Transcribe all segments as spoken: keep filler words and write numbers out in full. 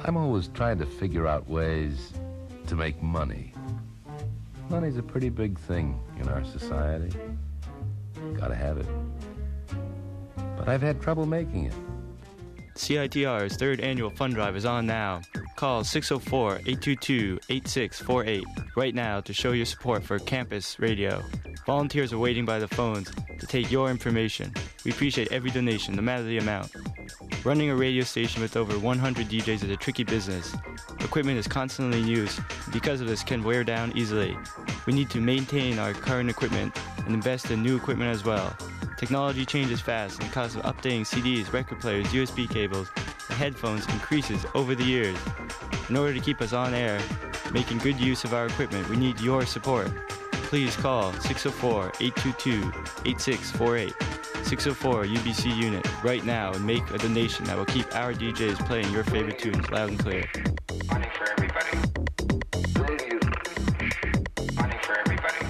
I'm always trying to figure out ways to make money. Money's a pretty big thing in our society. Gotta have it. But I've had trouble making it. C I T R's third annual fund drive is on now. Call six oh four, eight two two, eight six four eight right now to show your support for campus radio. Volunteers are waiting by the phones to take your information. We appreciate every donation, no matter the amount. Running a radio station with over one hundred D Js is a tricky business. Equipment is constantly in use, and because of this can wear down easily. We need to maintain our current equipment and invest in new equipment as well. Technology changes fast, and the cost of updating C Ds, record players, U S B cables, and headphones increases over the years. In order to keep us on air, making good use of our equipment, we need your support. Please call six oh four, eight two two, eight six four eight, six oh four U B C unit right now and make a donation that will keep our D Js playing your favorite tunes loud and clear. Money for everybody. Money for everybody.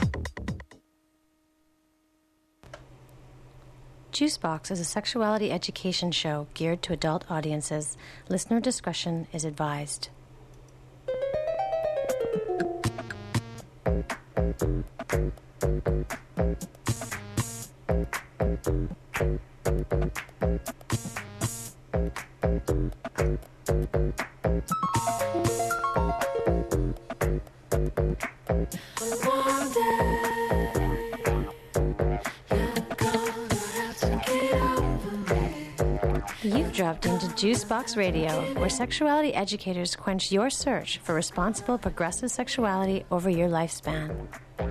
Juicebox is a sexuality education show geared to adult audiences. Listener discretion is advised. You've dropped into Juicebox Radio, where sexuality educators quench your search for responsible, progressive sexuality over your lifespan.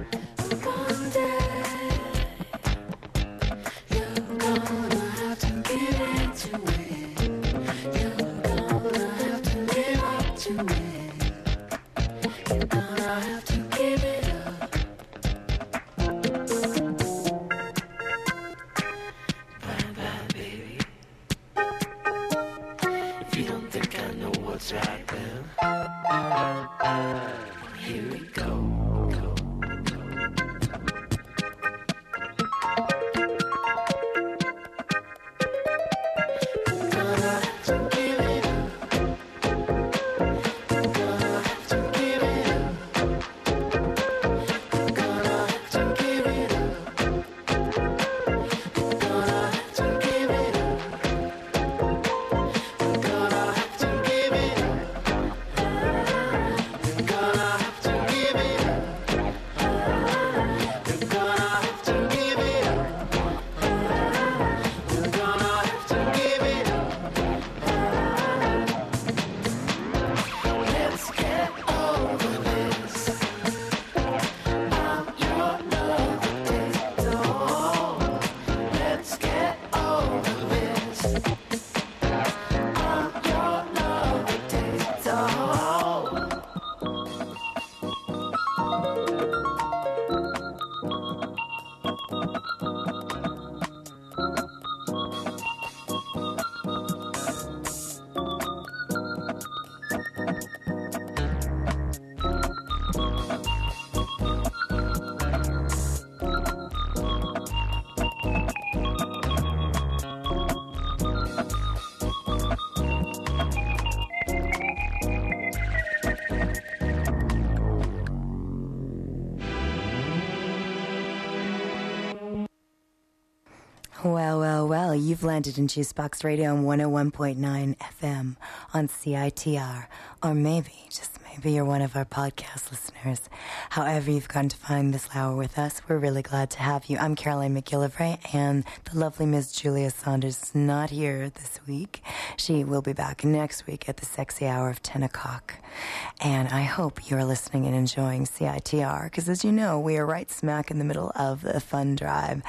Well, well, well, you've landed in Juicebox Radio on one oh one point nine F M on C I T R. Or maybe, just maybe you're one of our podcast listeners. However you've come to find this hour with us, we're really glad to have you. I'm Caroline McGillivray, and the lovely Miss Julia Saunders is not here this week. She will be back next week at the sexy hour of ten o'clock. And I hope you're listening and enjoying C I T R, because as you know, we are right smack in the middle of the fund drive.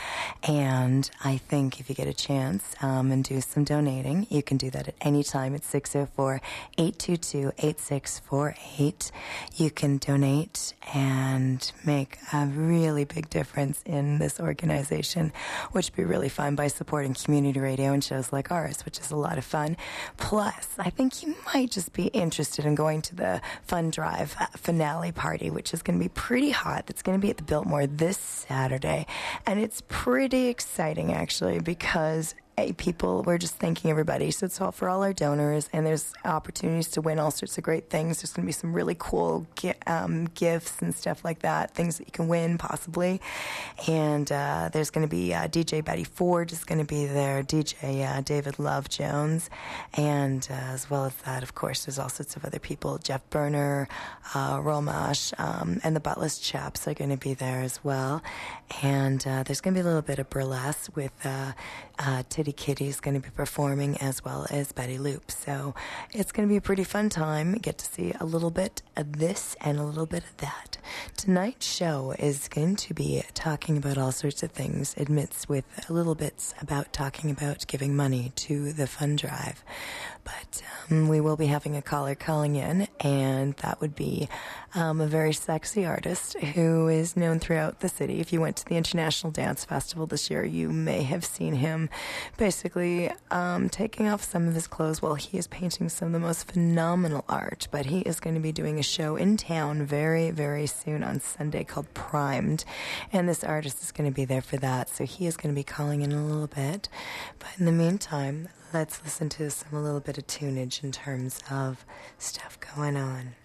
And I think if you get a chance um, and do some donating, you can do that at any time at six oh four, eight two two, eight six four eight. You can donate and make a really big difference in this organization, which would be really fun by supporting community radio and shows like ours, which is a lot of fun. Plus, I think you might just be interested in going to the Fund Drive finale party, which is going to be pretty hot. That's going to be at the Biltmore this Saturday. And it's pretty exciting, actually, because eight people. We're just thanking everybody. So it's all for all our donors, and there's opportunities to win all sorts of great things. There's going to be some really cool gi- um, gifts and stuff like that, things that you can win possibly. And uh, there's going to be uh, D J Betty Ford is going to be there, D J uh, David Love Jones, and uh, as well as that, of course, there's all sorts of other people. Jeff Berner, uh, Romash, um, and the Buttless Chaps are going to be there as well. And uh, there's going to be a little bit of burlesque with uh, uh, Titty Kitty's going to be performing, as well as Betty Loop. So it's going to be a pretty fun time. You get to see a little bit of this and a little bit of that. Tonight's show is going to be talking about all sorts of things, admits with a little bits about talking about giving money to the fund drive. But um, we will be having a caller calling in, and that would be um, a very sexy artist who is known throughout the city. If you went to the International Dance Festival this year, you may have seen him basically um, taking off some of his clothes while he is painting some of the most phenomenal art. But he is going to be doing a show in town very, very soon on Sunday called Primed, and this artist is going to be there for that. So he is going to be calling in a little bit. But in the meantime, let's listen to some a little bit of tunage in terms of stuff going on.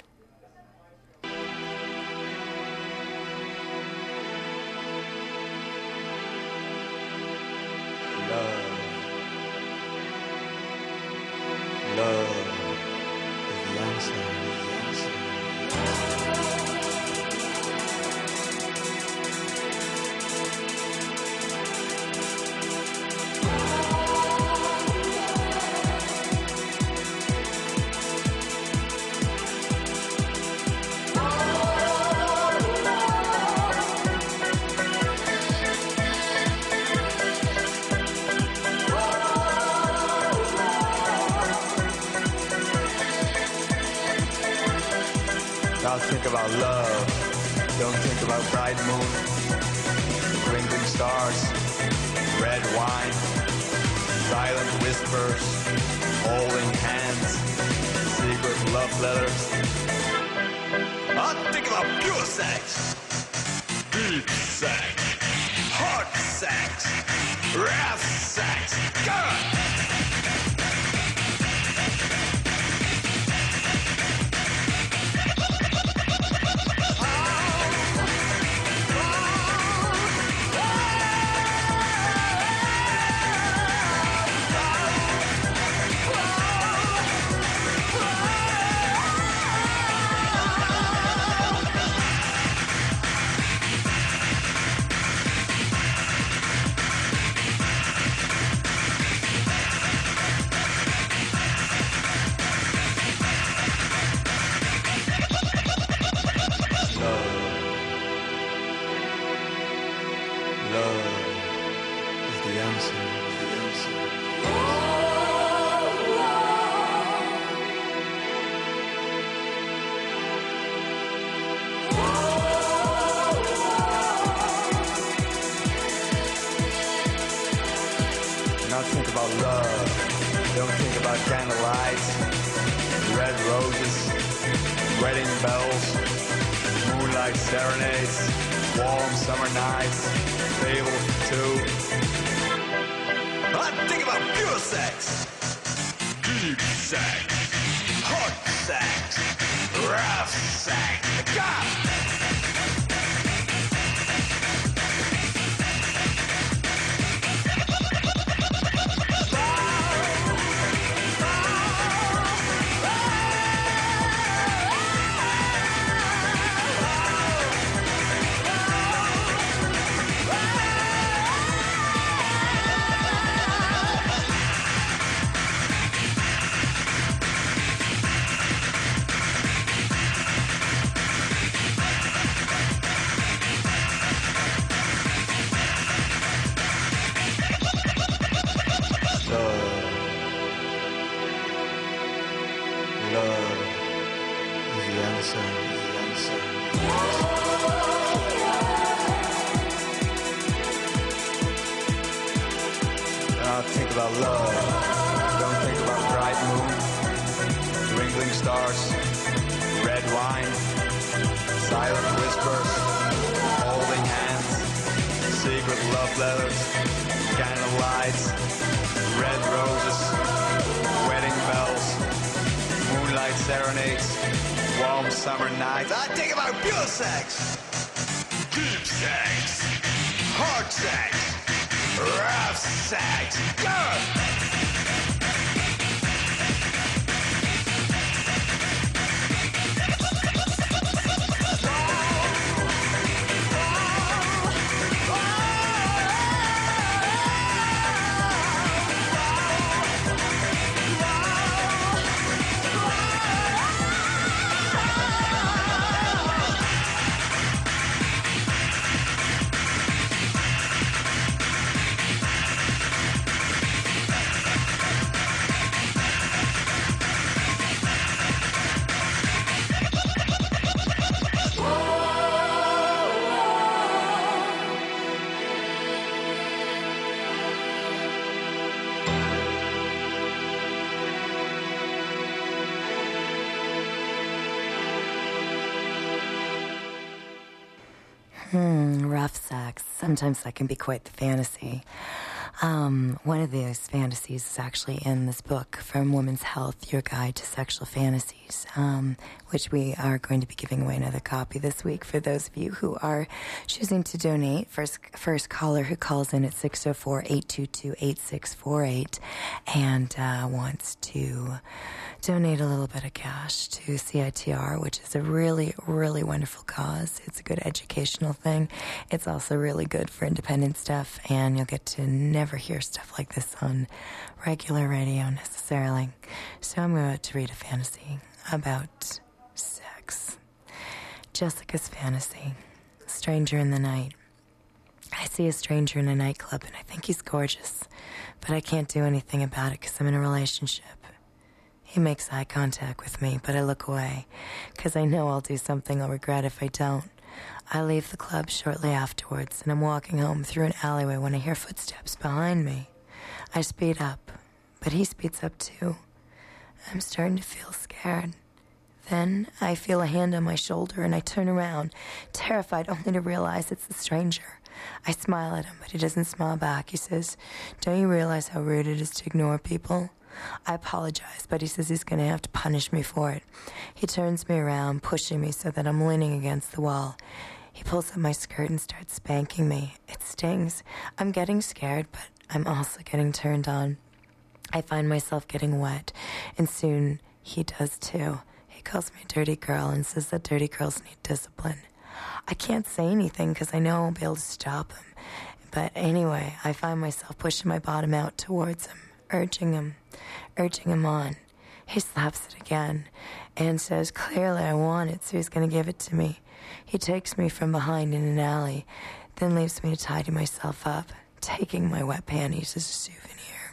Love. Love is the answer, the answer. Now think about love. Don't think about bright moon, twinkling stars, red wine, silent whispers, holding hands, secret love letters. I think about pure sex, deep sex, hard sex, rough sex. God! red roses, wedding bells, moonlight serenades, warm summer nights. I think about pure sex, deep sex, hard sex, rough sex. Yeah. Hmm, rough sex. Sometimes that can be quite the fantasy. Um, one of those fantasies is actually in this book from Women's Health, Your Guide to Sexual Fantasies, um, which we are going to be giving away another copy this week for those of you who are choosing to donate. First, first caller who calls in at six oh four, eight two two, eight six four eight and uh, wants to donate a little bit of cash to C I T R, which is a really, really wonderful cause. It's a good educational thing. It's also really good for independent stuff, and you'll get to never hear stuff like this on regular radio necessarily. So I'm about to read a fantasy about sex. Jessica's fantasy. Stranger in the night. I see a stranger in a nightclub and I think he's gorgeous, but I can't do anything about it because I'm in a relationship. He makes eye contact with me, but I look away because I know I'll do something I'll regret if I don't. I leave the club shortly afterwards, and I'm walking home through an alleyway when I hear footsteps behind me. I speed up, but he speeds up too. I'm starting to feel scared. Then I feel a hand on my shoulder, and I turn around, terrified only to realize it's the stranger. I smile at him, but he doesn't smile back. He says, "Don't you realize how rude it is to ignore people?" I apologize, but he says he's going to have to punish me for it. He turns me around, pushing me so that I'm leaning against the wall. He pulls up my skirt and starts spanking me. It stings. I'm getting scared, but I'm also getting turned on. I find myself getting wet, and soon he does too. He calls me a dirty girl and says that dirty girls need discipline. I can't say anything because I know I won't be able to stop him. But anyway, I find myself pushing my bottom out towards him, urging him, urging him on. He slaps it again and says, clearly I want it, so he's going to give it to me. He takes me from behind in an alley, then leaves me to tidy myself up, taking my wet panties as a souvenir.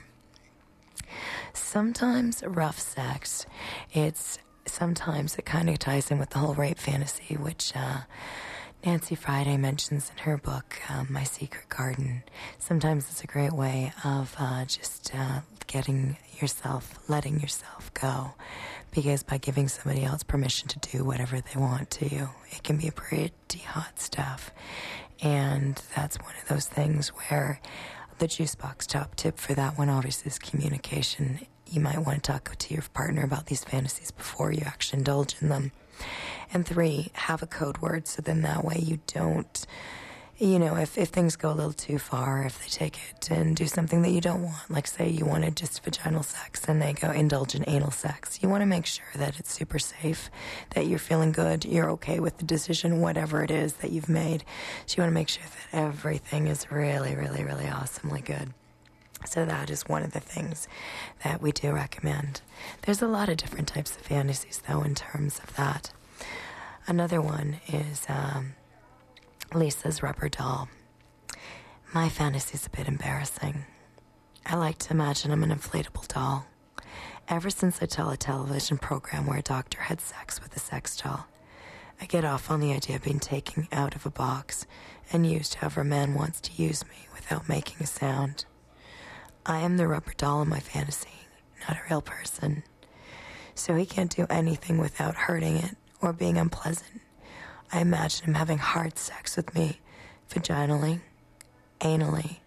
Sometimes rough sex, it's sometimes it kind of ties in with the whole rape fantasy, which uh, Nancy Friday mentions in her book, um, My Secret Garden. Sometimes it's a great way of uh, just uh, getting yourself, letting yourself go, because by giving somebody else permission to do whatever they want to you, it can be pretty hot stuff. And that's one of those things where the juice box top tip for that one obviously is communication. You might want to talk to your partner about these fantasies before you actually indulge in them. And three, have a code word, so then that way you don't, you know, if, if things go a little too far, if they take it and do something that you don't want, like say you wanted just vaginal sex and they go indulge in anal sex, you want to make sure that it's super safe, that you're feeling good, you're okay with the decision, whatever it is that you've made. So you want to make sure that everything is really, really, really awesomely good. So that is one of the things that we do recommend. There's a lot of different types of fantasies, though, in terms of that. Another one is um, Lisa's rubber doll. My fantasy is a bit embarrassing. I like to imagine I'm an inflatable doll. Ever since I tell a television program where a doctor had sex with a sex doll, I get off on the idea of being taken out of a box and used however a man wants to use me without making a sound. I am the rubber doll in my fantasy, not a real person. So he can't do anything without hurting it or being unpleasant. I imagine him having hard sex with me, vaginally, anally,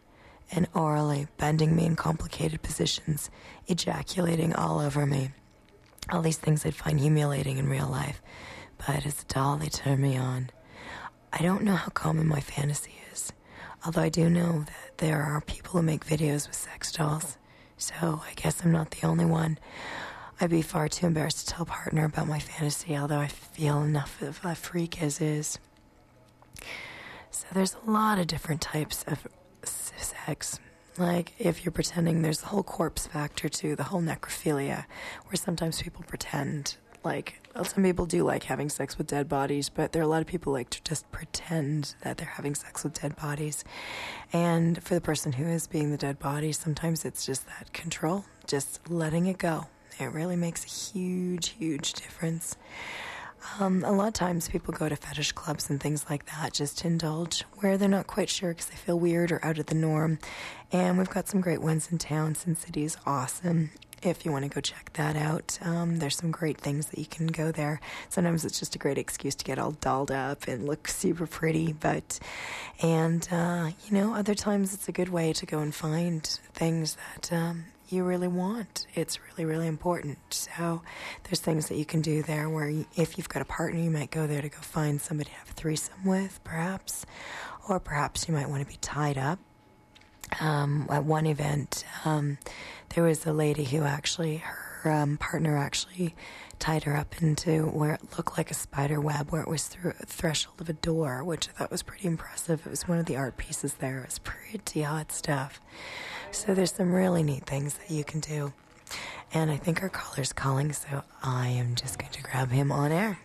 and orally bending me in complicated positions, ejaculating all over me. All these things I'd find humiliating in real life, but as a doll, they turn me on. I don't know how common my fantasy is, although I do know that there are people who make videos with sex dolls, so I guess I'm not the only one. I'd be far too embarrassed to tell a partner about my fantasy, although I feel enough of a freak as is. So there's a lot of different types of sex. Like, if you're pretending, there's the whole corpse factor too, the whole necrophilia, where sometimes people pretend, like, well, some people do like having sex with dead bodies, but there are a lot of people like to just pretend that they're having sex with dead bodies. And for the person who is being the dead body, sometimes it's just that control, just letting it go. It really makes a huge, huge difference. Um, a lot of times people go to fetish clubs and things like that just to indulge where they're not quite sure because they feel weird or out of the norm. And we've got some great ones in town. Sin City is awesome. If you want to go check that out, um, there's some great things that you can go there. Sometimes it's just a great excuse to get all dolled up and look super pretty. But, and, uh, you know, other times it's a good way to go and find things that um, you really want. It's really, really important. So there's things that you can do there where you, if you've got a partner, you might go there to go find somebody to have a threesome with, perhaps. Or perhaps you might want to be tied up. Um, at one event, um, there was a lady who actually, her um, partner actually tied her up into where it looked like a spider web, where it was through a threshold of a door, which I thought was pretty impressive. It was one of the art pieces there. It was pretty hot stuff. So there's some really neat things that you can do. And I think our caller's calling, so I am just going to grab him on air.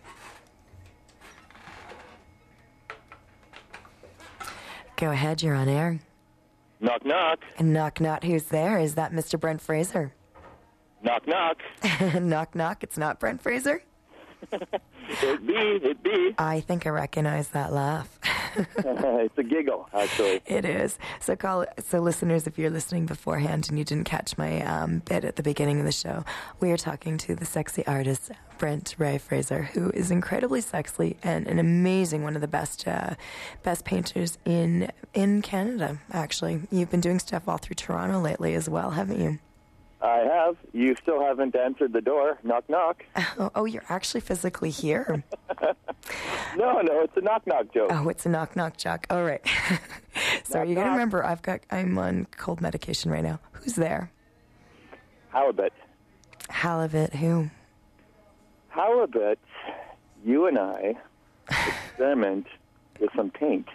Go ahead, you're on air. Knock, knock. And knock, knock, who's there? Is that Mister Brent Fraser? Knock, knock. Knock, knock, it's not Brent Fraser? It be, it be. I think I recognize that laugh. It's a giggle, actually. It is. So, call, so listeners, if you're listening beforehand and you didn't catch my um, bit at the beginning of the show, we are talking to the sexy artist, Brent Ray Fraser, who is incredibly sexy and an amazing, one of the best uh, best painters in in Canada, actually. You've been doing stuff all through Toronto lately as well, haven't you? I have. You still haven't answered the door. Knock, knock. Oh, oh you're actually physically here. No, no, it's a knock, knock joke. Oh, it's a knock, knock joke. All right. Sorry, you got to remember, I've got, I'm on cold medication right now. Who's there? Halibut. Halibut, who? Halibut, you and I experiment with some paint.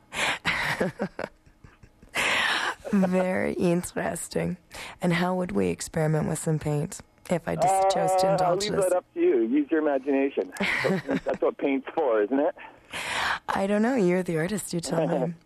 Very interesting. And how would we experiment with some paint if I just uh, chose to indulge I'll leave this? that up to you. Use your imagination. That's what paint's for, isn't it? I don't know. You're the artist. You tell me.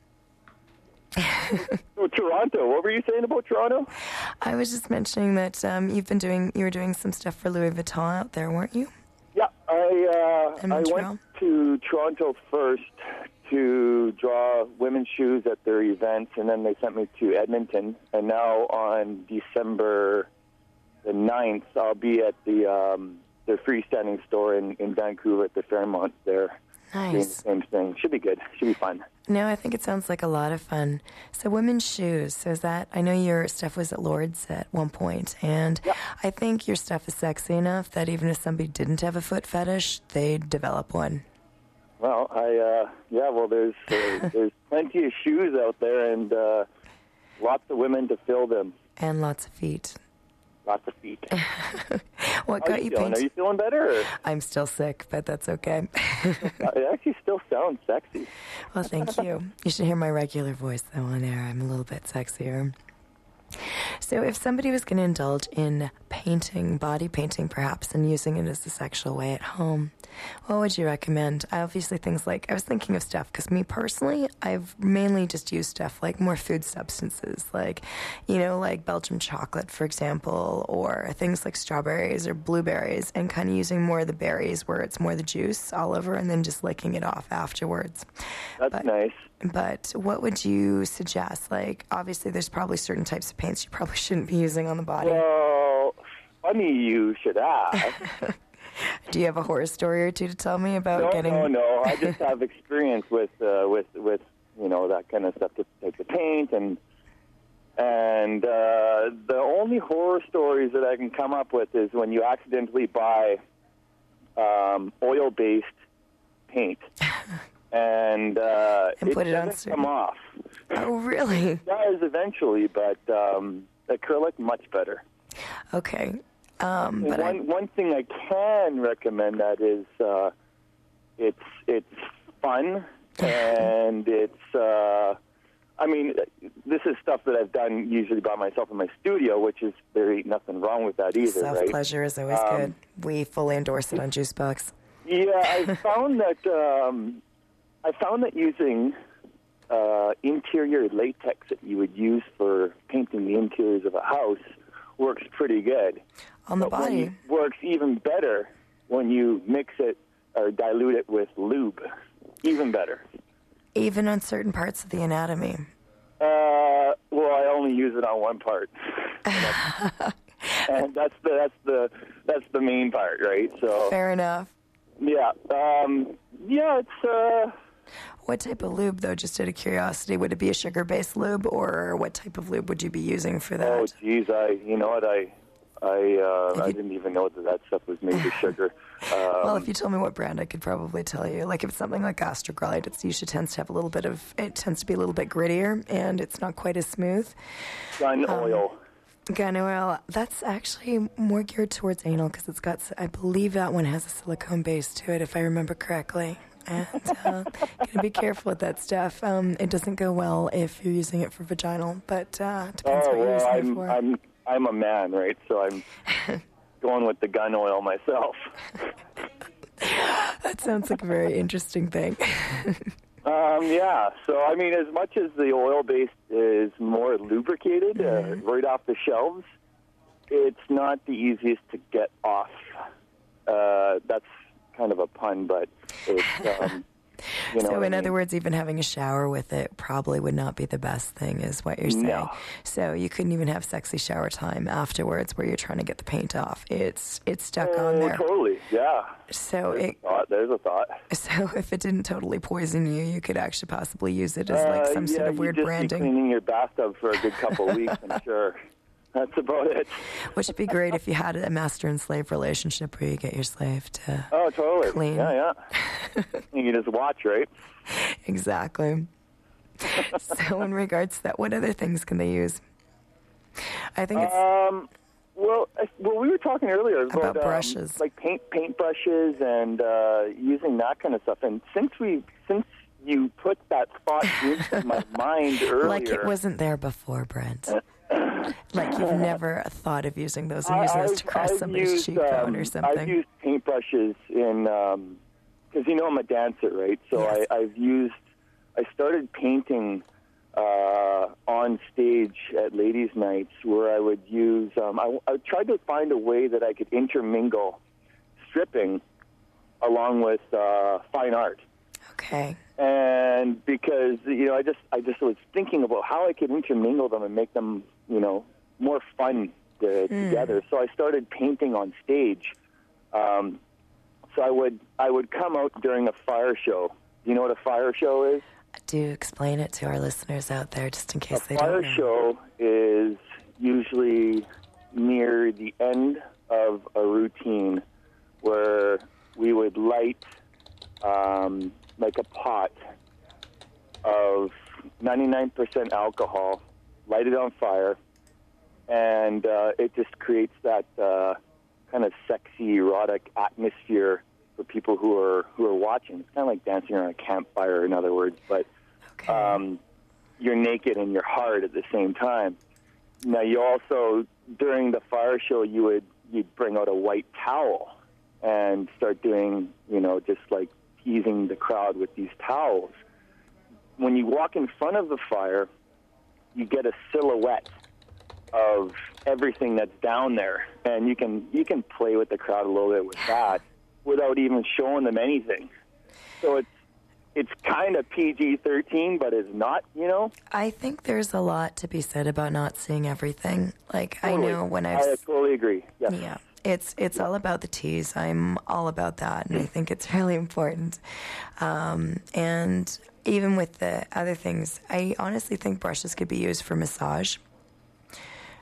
Oh, Toronto. What were you saying about Toronto? I was just mentioning that um, you've been doing, you were doing some stuff for Louis Vuitton out there, weren't you? Yeah, I uh, In I Montreal? went to Toronto first to draw women's shoes at their events, and then they sent me to Edmonton. And now on December the ninth, I'll be at the um, the freestanding store in, in Vancouver at the Fairmont there. Doing the Nice. same thing. Should be good. Should be fun. No, I think it sounds like a lot of fun. So women's shoes, so is that, I know your stuff was at Lord's at one point, and Yep. I think your stuff is sexy enough that even if somebody didn't have a foot fetish, they'd develop one. Well, I uh, yeah. Well, there's uh, there's plenty of shoes out there, and uh, lots of women to fill them. And lots of feet. Lots of feet. What How got are you you feeling? Are painted? you feeling better? Or? I'm still sick, but that's okay. It actually still sounds sexy. Well, thank you. You should hear my regular voice, though, on air. I'm a little bit sexier. So if somebody was going to indulge in painting, body painting perhaps, and using it as a sexual way at home, what would you recommend? Obviously things like, I was thinking of stuff, because me personally, I've mainly just used stuff like more food substances, like, you know, like Belgian chocolate, for example, or things like strawberries or blueberries, and kind of using more of the berries where it's more the juice all over, and then just licking it off afterwards. That's But- nice. But what would you suggest? Like, obviously, there's probably certain types of paints you probably shouldn't be using on the body. Well, funny you should ask. Do you have a horror story or two to tell me about no, getting... no, no. I just have experience with uh, with with you know that kind of stuff, to take the paint and And uh, the only horror stories that I can come up with is when you accidentally buy um, oil-based paint, and, uh, and it put it on doesn't come off. Oh, really? It does eventually, but um, acrylic, much better. Okay. Um, but one, I... one thing I can recommend that is uh, it's it's fun, and it's, uh, I mean, this is stuff that I've done usually by myself in my studio, which is, there ain't nothing wrong with that either, right? Self-pleasure is always Um, good. We fully endorse it on Juicebox. Yeah, I found that um, I found that using uh, interior latex that you would use for painting the interiors of a house works pretty good. On the But when body. you- works even better when you mix it or dilute it with lube. Even better. Even on certain parts of the anatomy. Uh, well, I only use it on one part, and that's the that's the that's the main part, right? So Fair enough. yeah, um, yeah, it's. Uh, What type of lube, though, just out of curiosity? Would it be a sugar-based lube, or what type of lube would you be using for that? Oh, geez, I, you know what, I, I, uh, I you- didn't even know that that stuff was made with sugar. Um, Well, if you told me what brand, I could probably tell you. Like if it's something like Astroglide, it's usually tends to have a little bit of, it tends to be a little bit grittier, and it's not quite as smooth. gun oil. Gun oil, that's actually more geared towards anal because it's got, I believe that one has a silicone base to it, if I remember correctly. And uh, gotta be careful with that stuff. Um, it doesn't go well if you're using it for vaginal, but uh, depends Oh what you're well, using it I'm, for. I'm, I'm a man, right? So I'm going with the gun oil myself. That sounds like a very interesting thing. Um, yeah, so I mean, as much as the oil-based is more lubricated Mm-hmm. uh, right off the shelves, it's not the easiest to get off. Uh, that's kind of a pun, but it's, um, you know. So, what in I other mean? words, even having a shower with it probably would not be the best thing, is what you're saying. No. So, you couldn't even have sexy shower time afterwards where you're trying to get the paint off. It's it's stuck on Oh, there. totally, yeah. So, There's it, a thought. There's a thought. so if it didn't totally poison you, you could actually possibly use it as like Uh, some yeah, sort of weird you'd just branding. Be cleaning your bathtub for a good couple of weeks, I'm sure. That's about it. Which would be great if you had a master and slave relationship where you get your slave to. Oh, totally. Clean. Yeah, yeah. You can just watch, right? Exactly. So, in regards to that, what other things can they use? I think it's. Um, well, I, well, we were talking earlier about, About um, brushes. like paint paint brushes and uh, using that kind of stuff. And since we since you put that thought into my mind earlier, Like it wasn't there before, Brent. Like you've never thought of using those and using I- those to I've- caress I've somebody's used, cheekbone um, or I've something. used paintbrushes in because you know I'm a dancer, right? So Yes. I, I've used. I started painting uh, on stage at ladies' nights where I would use. Um, I, I tried to find a way that I could intermingle stripping along with uh, fine art. Okay. And because you know, I just I just was thinking about how I could intermingle them and make them, you know, more fun to, together. So I started painting on stage. Um, so I would I would come out during a fire show. Do you know what a fire show is? Do explain it to our listeners out there, just in case A they fire don't know. show is usually near the end of a routine where we would light um, like a pot of ninety-nine percent alcohol, light it on fire, and uh, it just creates that uh, kind of sexy, erotic atmosphere for people who are who are watching. It's kind of like dancing around a campfire, in other words, but Okay. um, you're naked and you're hard at the same time. Now, you also, during the fire show, you would you'd bring out a white towel and start doing, you know, just like teasing the crowd with these towels. When you walk in front of the fire, you get a silhouette of everything that's down there, and you can you can play with the crowd a little bit with that without even showing them anything. So it's it's kind of P G thirteen, but it's not, you know. I think there's a lot to be said about not seeing everything. Like I Totally. know when I've I totally agree. Yes. Yeah, it's it's all about the tease. I'm all about that, and I think it's really important. Um, and even with the other things, I honestly think brushes could be used for massage.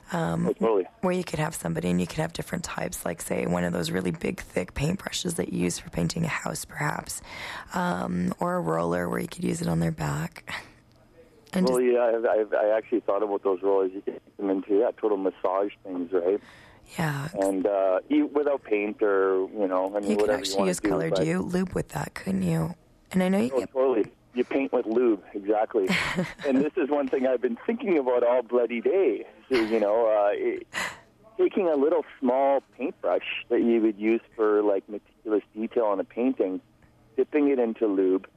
Um, oh, totally. Where you could have somebody and you could have different types, like, say, one of those really big, thick paintbrushes that you use for painting a house, perhaps, um, or a roller where you could use it on their back. And well, just, yeah, I've, I've, I actually thought about those rollers. You can make them into yeah, total massage things, right? Yeah. And uh, without paint or, you know, I mean, you could whatever actually you want use to do. colored but- you lube with that, couldn't you? And I know you Oh, get... totally. You paint with lube, exactly. And this is one thing I've been thinking about all bloody day. So, you know, uh, it, taking a little small paintbrush that you would use for, like, meticulous detail on a painting, dipping it into lube,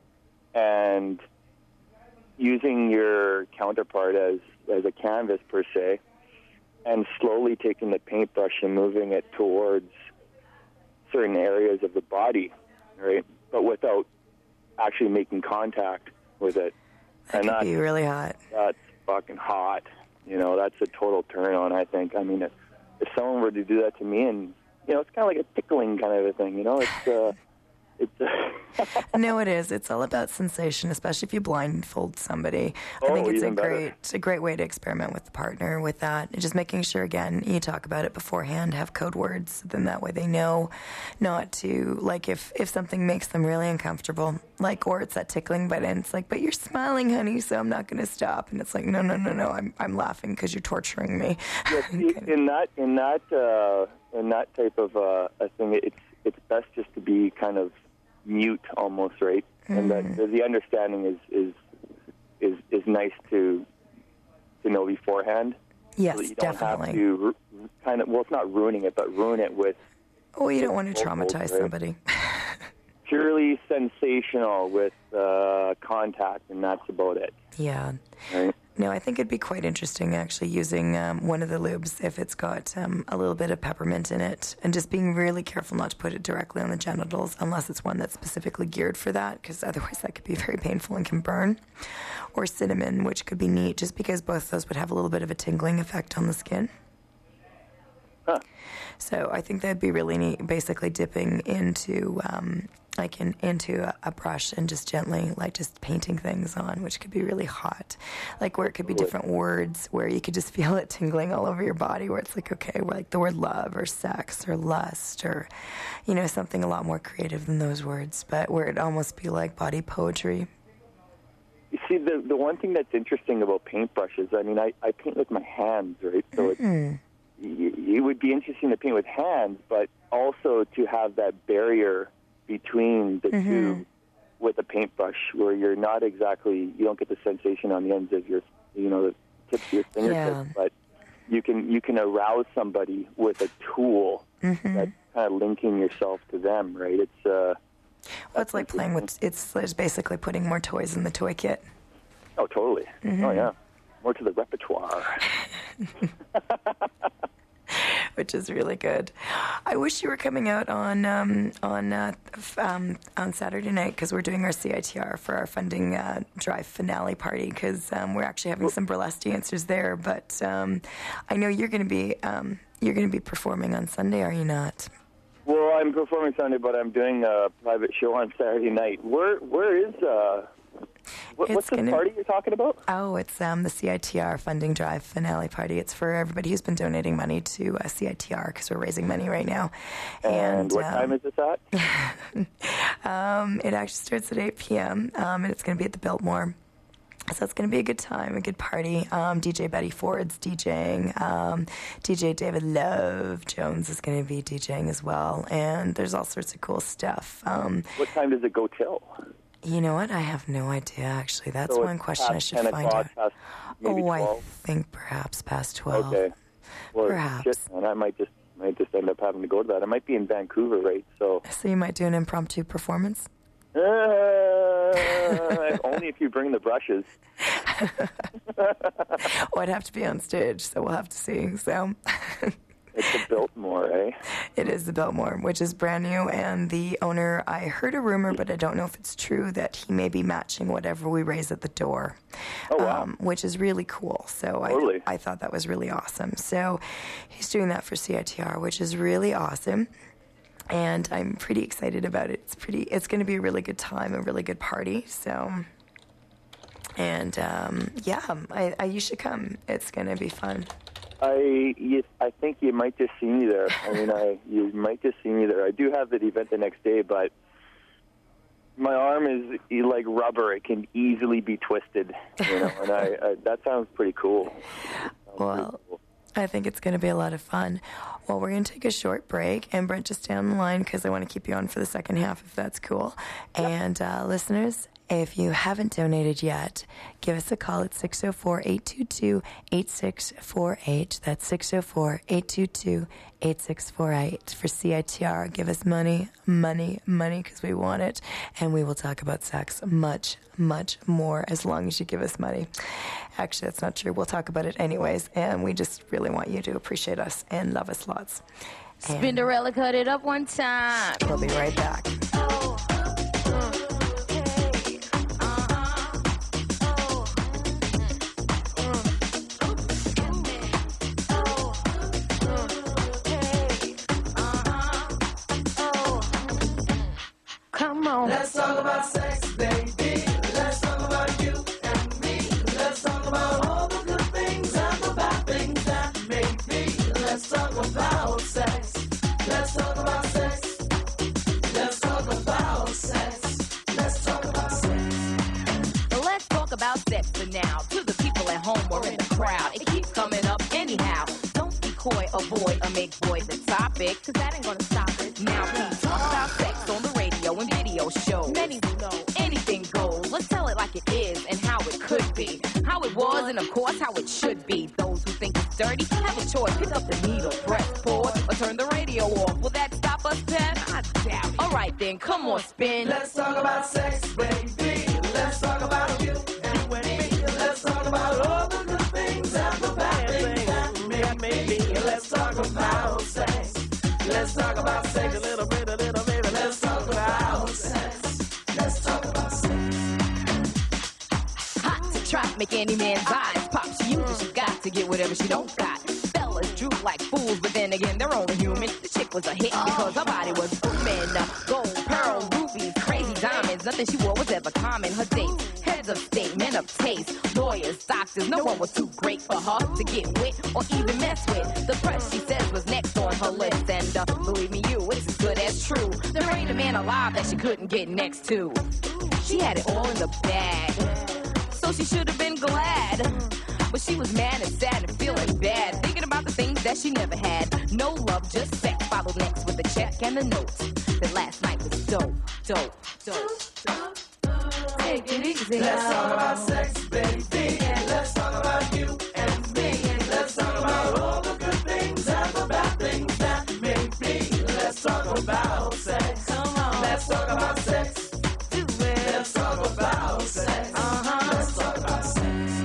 and using your counterpart as, as a canvas, per se, and slowly taking the paintbrush and moving it towards certain areas of the body, right? But without actually making contact with it. That and could be really hot. That's fucking hot. You know, that's a total turn on, I think. I mean, if, if someone were to do that to me, and, you know, it's kind of like a tickling kind of a thing, you know? It's, uh, it's... Uh, no, it is. It's all about sensation, especially if you blindfold somebody. I Oh, think it's a even better. great, a great way to experiment with the partner with that. And just making sure, again, you talk about it beforehand, have code words, then that way they know not to, like, if, if something makes them really uncomfortable, like, or it's that tickling, but and it's like, but you're smiling, honey, so I'm not going to stop. And it's like, no, no, no, no, I'm I'm laughing because you're torturing me. yeah, see, in that, in that, uh, in that type of uh, a thing, it's, it's best just to be kind of mute almost, right? Mm. And that the, the understanding is, is is is nice to to know beforehand. Yes, so that you don't definitely. have to ru- kind of, well, it's not ruining it, but ruin it with... Oh, you don't want to traumatize right? somebody. Purely sensational with uh, contact, and that's about it. Yeah. Right? No, I think it'd be quite interesting actually using um, one of the lubes if it's got um, a little bit of peppermint in it, and just being really careful not to put it directly on the genitals unless it's one that's specifically geared for that, because otherwise that could be very painful and can burn. Or cinnamon, which could be neat, just because both of those would have a little bit of a tingling effect on the skin. Huh. So I think that'd be really neat, basically dipping into um, like in, into a, a brush and just gently, like, just painting things on, which could be really hot. Like, where it could be different words where you could just feel it tingling all over your body, where it's like, okay, like the word love or sex or lust or, you know, something a lot more creative than those words, but where it'd almost be like body poetry. You see, the the one thing that's interesting about paintbrushes, I mean, I, I paint with my hands, right? So Mm-hmm. it's, it would be interesting to paint with hands, but also to have that barrier between the Mm-hmm. two with a paintbrush, where you're not exactly, you don't get the sensation on the ends of your, you know, the tips of your fingertips, Yeah. but you can you can arouse somebody with a tool Mm-hmm. that's kind of linking yourself to them, right? It's uh, Well, it's like playing with, it's, it's basically putting more toys in the toy kit. oh, totally. Mm-hmm. Oh, yeah. More to the repertoire. Which is really good. I wish you were coming out on um, on uh, f- um, on Saturday night, because we're doing our C I T R for our funding uh, drive finale party, because um, we're actually having some burlesque dancers there. But um, I know you're going to be um, you're going to be performing on Sunday, are you not? Well, I'm performing Sunday, but I'm doing a private show on Saturday night. Where Where is... Uh, what, It's what's the gonna- party you're talking about? Oh, it's um, the C I T R funding drive finale party. It's for everybody who's been donating money to uh, C I T R, because we're raising money right now. And, what um, time is this at? Um, it actually starts at eight p.m., um, and it's going to be at the Biltmore. So it's going to be a good time, a good party. Um, D J Betty Ford's DJing. Um, D J David Love Jones is going to be DJing as well. And there's all sorts of cool stuff. Um, What time does it go till? you know what? I have no idea, actually. That's So one it's question I past should ten find o'clock, out. Past maybe Oh, I twelve? think perhaps past twelve. Okay. Well, Perhaps. shit, man, I might just might just end up having to go to that. I might be in Vancouver, right? So So you might do an impromptu performance? uh, only if you bring the brushes. Oh, I'd have to be on stage, so we'll have to see. So It's a Biltmore, eh? it is the Biltmore, which is brand new, and the owner, I heard a rumor, but I don't know if it's true, that he may be matching whatever we raise at the door. Oh, wow. Um, which is really cool. So Totally. I, I thought that was really awesome. So he's doing that for C I T R, which is really awesome. And I'm pretty excited about it. It's pretty. It's going to be a really good time, a really good party. So, and um, yeah, I, I, you should come. It's going to be fun. I you, I think you might just see me there. I mean, I you might just see me there. I do have the event the next day, but my arm is like rubber; it can easily be twisted. You know, and I, I that sounds pretty cool. Sounds well, pretty cool. I think it's going to be a lot of fun. Well, we're going to take a short break, and Brent, just stay on the line because I want to keep you on for the second half, if that's cool. And uh, listeners, if you haven't donated yet, give us a call at six oh four, eight two two, eight six four eight. That's six oh four, eight two two, eight six four eight for C I T R. Give us money, money, money, because we want it. And we will talk about sex much, much more as long as you give us money. Actually, that's not true. We'll talk about it anyways. And we just really want you to appreciate us and love us lots. And Spinderella, cut it up one time. we'll be right back. Come on. Let's talk about sex, baby. Let's talk about you and me. Let's talk about all the good things and the bad things that make me. Let's talk about sex. Let's talk about sex. Let's talk about sex. Let's talk about sex. Let's talk about sex for now. To the people at home or in the crowd, it keeps coming up anyhow. Don't be coy, avoid, or make void the topic, cause that ain't gonna stop it. Now please talk about sex on the radio and video shows. Many will know anything goes. Let's tell it like it is and how it could be. How it was and of course how it should be. Those who think it's dirty have a choice. Pick up the needle, press pause, or turn the radio off. Will that stop us, Pat? I doubt it. Alright then, come on, spin. Let's talk about sex, baby. Let's talk about you and me. Let's talk about all the good things and the bad things that make me. Let's talk about sex. Let's talk about sex. A little bit, a little baby. Let's talk about sex. Let's talk about sex. Hot to trap, make any man's eyes pop. She uses, she got to get whatever she don't got. Fellas droop like fools, but then again, they're only human. The chick was a hit because her body was booming. Gold, pearl, rubies, crazy diamonds. Nothing she wore was ever common. Her dates, heads of state, men of taste, lawyers, doctors. No one was too great for her to get with or even mess with. The press, she says, was next on her list. And uh, believe me, you, it's as good as true. There ain't a man alive that she couldn't get next to. She had it all in the bag, so she should have been glad. But she was mad and sad and feeling bad, thinking about the things that she never had. No love, just sex, followed next with the check and the notes. That last night was dope, dope, dope, dope. Take it easy. Let's talk about sex, baby. Let's talk about you and me. Let's talk about all the good things and the bad things that make me. Let's talk about sex. Come on. Let's talk about sex. Do it. Let's talk about sex. Uh-huh. Let's talk about sex.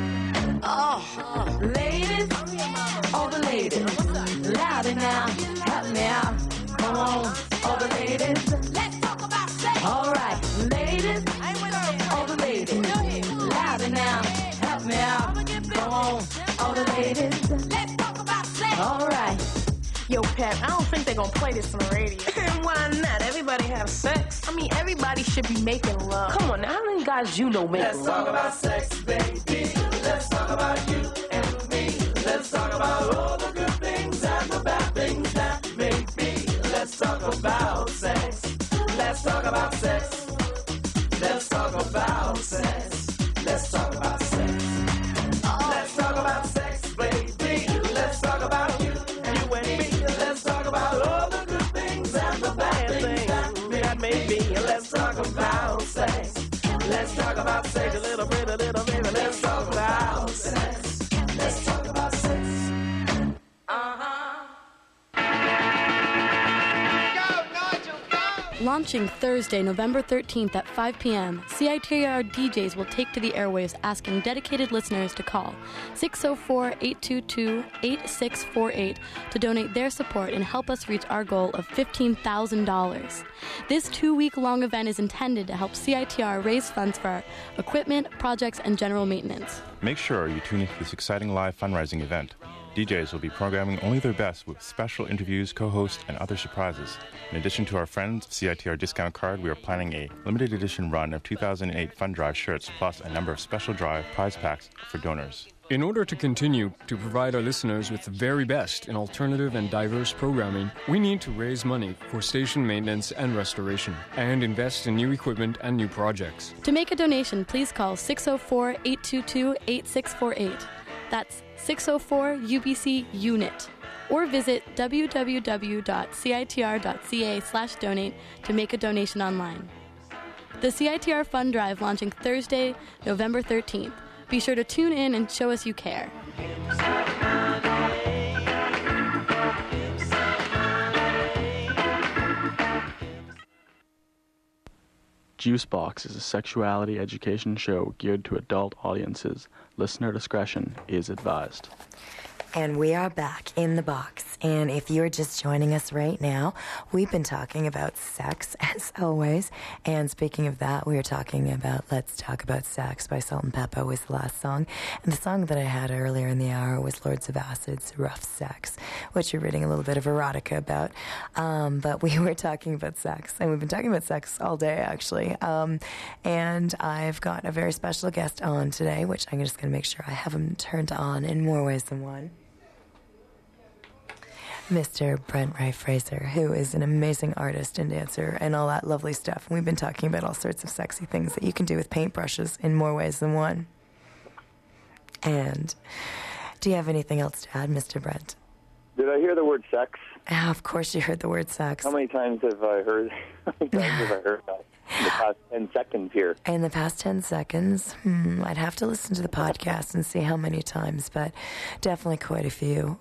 Oh, ladies, all the ladies, louder now, help me out. Come on, all the ladies, let's talk about sex. All right, ladies, all the ladies, louder now, help me out. Come on, all the ladies, let's talk about sex. All right. Yo, Pat, I don't think they're gonna play this on the radio. Why not? Everybody have sex. I mean, everybody should be making love. Come on, now, how many guys you know make Let's love? talk about sex, baby. Let's talk about you and me. Let's talk about all the good things and the bad things that make me. Let's talk about sex. Let's talk about sex. Let's talk about sex. Let's talk about sex. Let's talk about sex, baby. Let's talk about you and me. Let's talk about all the good things and the bad things that make me. Let's talk about sex. Let's talk about sex. A little bit, a little baby. Let's talk about sex. Let's talk about sex. Launching Thursday, November thirteenth at five p.m., C I T R D Js will take to the airwaves asking dedicated listeners to call six oh four, eight two two, eight six four eight to donate their support and help us reach our goal of fifteen thousand dollars. This two-week-long event is intended to help C I T R raise funds for our equipment, projects, and general maintenance. Make sure you tune into this exciting live fundraising event. D Js will be programming only their best with special interviews, co-hosts, and other surprises. In addition to our friends C I T R discount card, we are planning a limited edition run of two thousand eight Fund Drive shirts, plus a number of special drive prize packs for donors. In order to continue to provide our listeners with the very best in alternative and diverse programming, we need to raise money for station maintenance and restoration and invest in new equipment and new projects. To make a donation, please call six oh four, eight two two, eight six four eight. That's six oh four U B C UNIT. Or visit w w w dot c i t r dot c a slash donate to make a donation online. The C I T R Fund Drive launching Thursday, November thirteenth. Be sure to tune in and show us you care. Juicebox is a sexuality education show geared to adult audiences. Listener discretion is advised. And we are back in the box. And if you're just joining us right now, we've been talking about sex, as always. And speaking of that, we were talking about Let's Talk About Sex by Salt and Pepper was the last song. And the song that I had earlier in the hour was Lords of Acid's Rough Sex, which you're reading a little bit of erotica about. Um, but we were talking about sex. And we've been talking about sex all day, actually. Um, and I've got a very special guest on today, which I'm just going to make sure I have him turned on in more ways than one. Mister Brent Ray Fraser, who is an amazing artist and dancer and all that lovely stuff. And we've been talking about all sorts of sexy things that you can do with paintbrushes in more ways than one. And do you have anything else to add, Mister Brent? Did I hear the word sex? Ah, of course you heard the word sex. How many times have I heard, how many times have I heard that in the past ten seconds here? In the past ten seconds? Hmm, I'd have to listen to the podcast and see how many times, but definitely quite a few.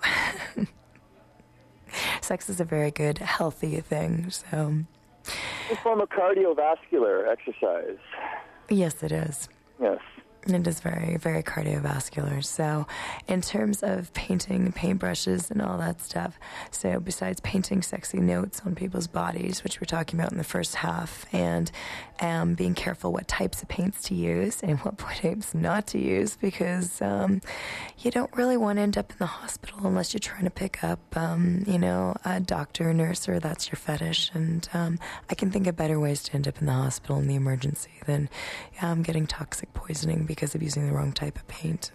Sex is a very good, healthy thing, so... It's a form of cardiovascular exercise. Yes, it is. Yes. It is very, very cardiovascular. So in terms of painting, paintbrushes, and all that stuff, so besides painting sexy notes on people's bodies, which we're talking about in the first half, and um, being careful what types of paints to use and what types not to use, because um, you don't really want to end up in the hospital unless you're trying to pick up, um, you know, a doctor, a nurse, or that's your fetish. And um, I can think of better ways to end up in the hospital in the emergency than um, getting toxic poisoning because of using the wrong type of paint.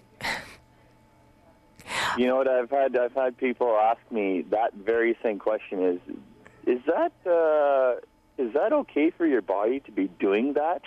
You know what, I've had I've had people ask me that very same question, is is that uh, is that okay for your body to be doing that?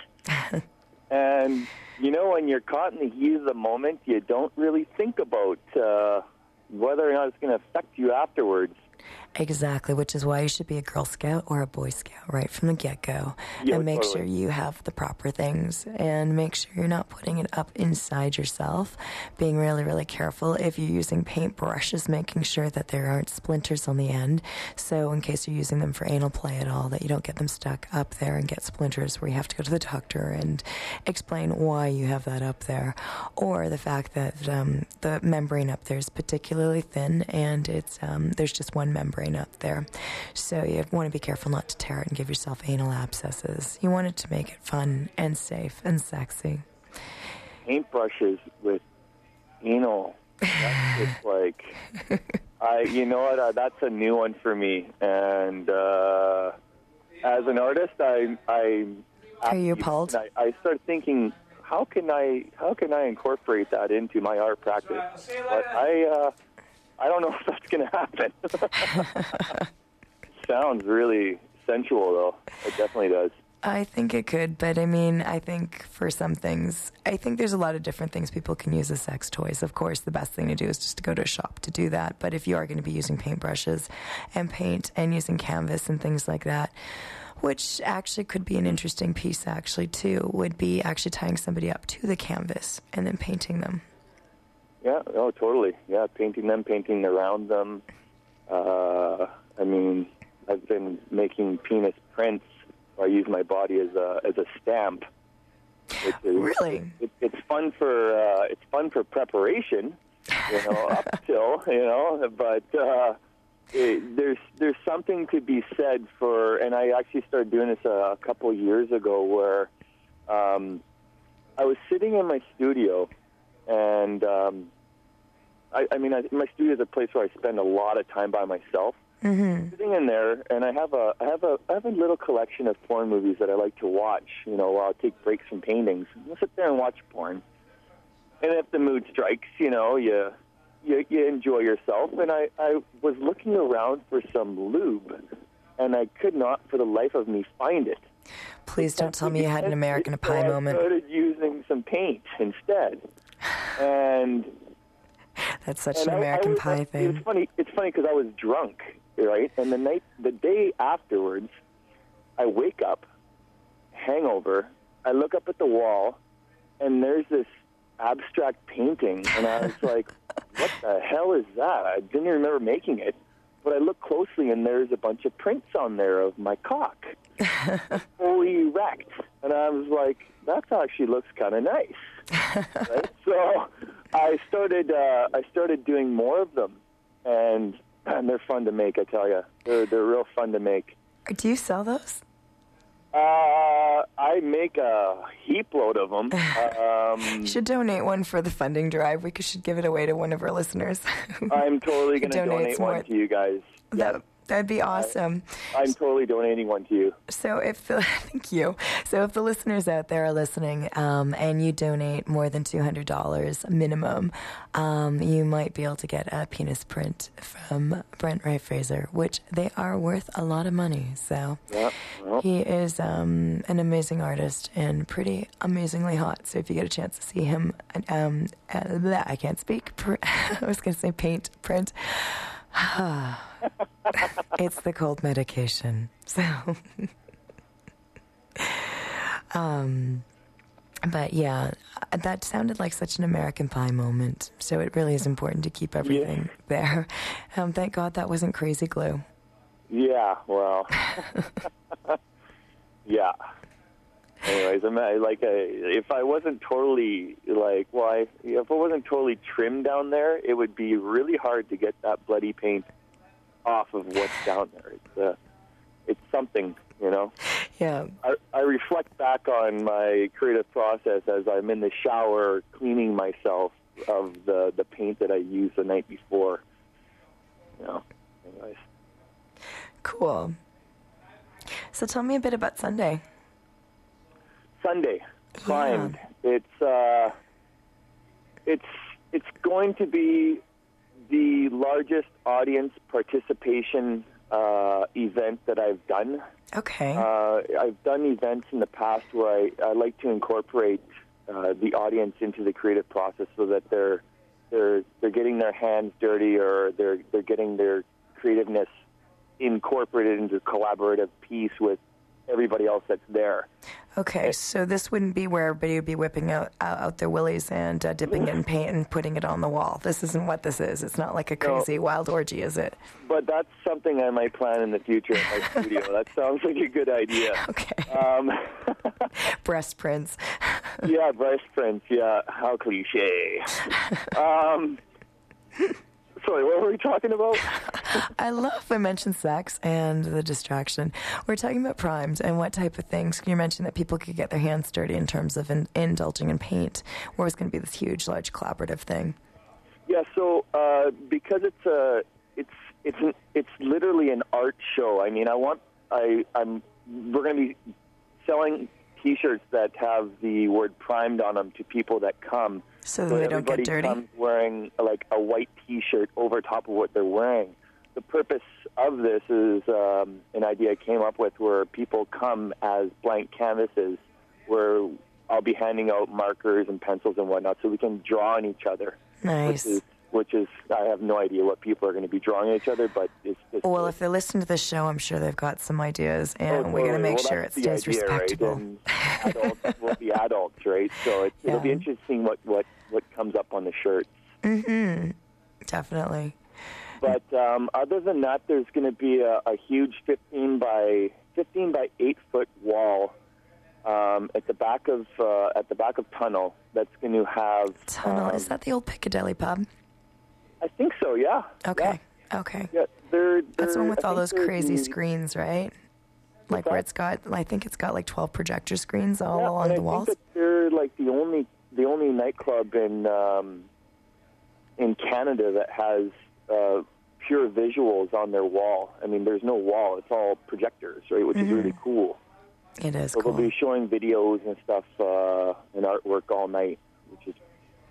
And you know, when you're caught in the heat of the moment, you don't really think about uh, whether or not it's going to affect you afterwards. Exactly, which is why you should be a Girl Scout or a Boy Scout right from the get-go. Yeah, and make totally. sure you have the proper things, and make sure you're not putting it up inside yourself. Being really, really careful if you're using paint brushes, making sure that there aren't splinters on the end. So in case you're using them for anal play at all, that you don't get them stuck up there and get splinters where you have to go to the doctor and explain why you have that up there. Or the fact that um, the membrane up there is particularly thin, and it's um, there's just one membrane up there. So you want to be careful not to tear it and give yourself anal abscesses. You want it to make it fun and safe and sexy. Paintbrushes with anal. That's just like, I, you know what, uh, that's a new one for me. And uh, as an artist, I, I, Are you appalled? I, I start thinking, how can I, how can I incorporate that into my art practice? But I, uh, I don't know if that's going to happen. Sounds really sensual, though. It definitely does. I think it could, but I mean, I think for some things, I think there's a lot of different things people can use as sex toys. Of course, the best thing to do is just to go to a shop to do that. But if you are going to be using paintbrushes and paint and using canvas and things like that, which actually could be an interesting piece, actually, too, would be actually tying somebody up to the canvas and then painting them. Yeah, oh, totally. Yeah, painting them, painting around them. Uh, I mean, I've been making penis prints. I use my body as a as a stamp. Which is, really? It, it's fun for uh, it's fun for preparation, you know, up till you know. But uh, it, there's there's something to be said for, and I actually started doing this a, a couple of years ago, where um, I was sitting in my studio. And um, I, I mean, I, my studio is a place where I spend a lot of time by myself. Mm-hmm. Sitting in there, and I have a, I have a, I have a little collection of porn movies that I like to watch. You know, while I take breaks from paintings, I'll sit there and watch porn. and if the mood strikes, you know, you you, you enjoy yourself. And I, I was looking around for some lube, and I could not for the life of me find it. Please don't tell me you had an American Pie so moment. I started using some paint instead. And that's such and an I, American I was, Pie thing. It's funny. It's funny because I was drunk, right? And the night, the day afterwards, I wake up, hangover. I look up at the wall, and there's this abstract painting, and I was like, "What the hell is that?" I didn't even remember making it, but I looked closely, and there's a bunch of prints on there of my cock, fully erect, and I was like, "That actually looks kind of nice." Right? So I started uh, I started doing more of them, and, and they're fun to make. I tell you, they're they're real fun to make. Do you sell those? Uh, I make a heap load of them. Um, you should donate one for the funding drive. We could, should give it away to one of our listeners. I'm totally going to donate one more. to you guys. That, that'd be awesome. I, I'm totally donating one to you. So if the, thank you. So if the listeners out there are listening, um, and you donate more than two hundred dollars minimum, um, you might be able to get a penis print from Brent Ray Fraser, which they are worth a lot of money. So yeah, well. He is um, an amazing artist and pretty amazingly hot. So if you get a chance to see him, um, uh, I can't speak. I was going to say paint, print. It's the cold medication. So, um, but yeah, that sounded like such an American Pie moment. So it really is important to keep everything yeah. there. Um, thank God that wasn't crazy glue. Yeah, well, yeah. Anyways, I'm like, a, if I wasn't totally like, well, I, if I wasn't totally trimmed down there, it would be really hard to get that bloody paint off of what's down there. It's uh, it's something, you know. Yeah. I, I reflect back on my creative process as I'm in the shower cleaning myself of the the paint that I used the night before. You know. Anyways. Cool. So tell me a bit about Sunday. Sunday, primed. Yeah. It's uh, it's it's going to be the largest audience participation uh, event that I've done. Okay. Uh, I've done events in the past where I, I like to incorporate uh, the audience into the creative process so that they're they're they're getting their hands dirty or they're they're getting their creativeness incorporated into a collaborative piece with everybody else that's there. Okay, so this wouldn't be where everybody would be whipping out out, out their willies and uh, dipping it in paint and putting it on the wall. This isn't what this is. It's not like a crazy no, wild orgy, is it? But that's something I might plan in the future in my studio. That sounds like a good idea. Okay. Um, breast prints. Yeah, breast prints. Yeah, how cliche. um, sorry, what were we talking about? I love I mentioned sex and the distraction. We're talking about primed and what type of things. You mentioned that people could get their hands dirty in terms of in, indulging in paint, where it's going to be this huge, large collaborative thing. Yeah, so uh, because it's a, it's it's an, it's literally an art show. I mean, I want I I'm we're going to be selling T-shirts that have the word primed on them to people that come. So, so they don't get dirty? Everybody comes wearing like a white T-shirt over top of what they're wearing. The purpose of this is um, an idea I came up with where people come as blank canvases where I'll be handing out markers and pencils and whatnot so we can draw on each other. Nice. Which is, which is I have no idea what people are going to be drawing at each other, but it's just... Well, if they listen to this show, I'm sure they've got some ideas, and oh, we got to make well, sure it stays idea, respectable. Right? Adults will be adults, right? So it, yeah. it'll be interesting what, what, what comes up on the shirts. Mm-hmm. Definitely. But um, other than that, there's going to be a, a huge fifteen by eight foot wall um, at the back of uh, at the back of Tunnel. That's going to have Tunnel. Um, is that the old Piccadilly pub? I think so. Yeah. Okay. Yeah. Okay. Yeah. They're, they're, That's the one with I all those crazy the, screens, right? Like where it's got, I think it's got like twelve projector screens all yeah, along and the I walls. Think that they're like the only the only nightclub in um, in Canada that has uh, pure visuals on their wall. I mean, there's no wall; it's all projectors, right? Which mm-hmm. is really cool. It is so cool. They'll be showing videos and stuff uh, and artwork all night, which is